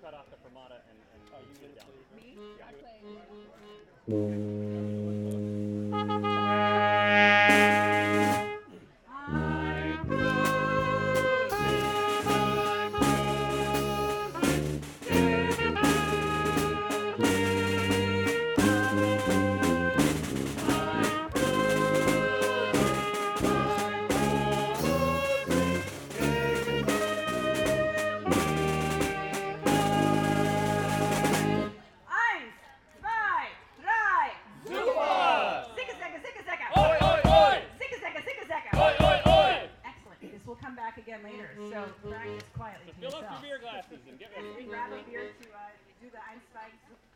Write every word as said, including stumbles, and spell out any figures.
cut off the fermata and, and oh, you sit down. Me? Yeah. I play. Again later, so practice quietly to Fill yourself. up your beer glasses and get ready. Grab a beer